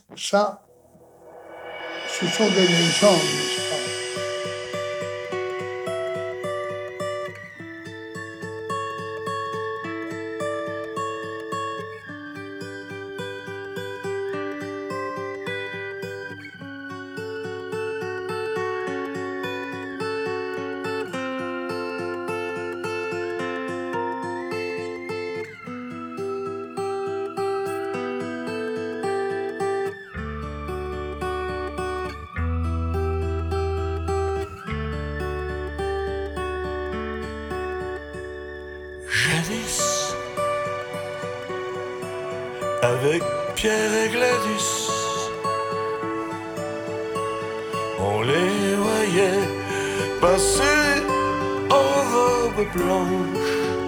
Ça, ce sont des légendes, n'est-ce pas? Jadis, avec Pierre et Gladys, on les voyait passer en robe blanche.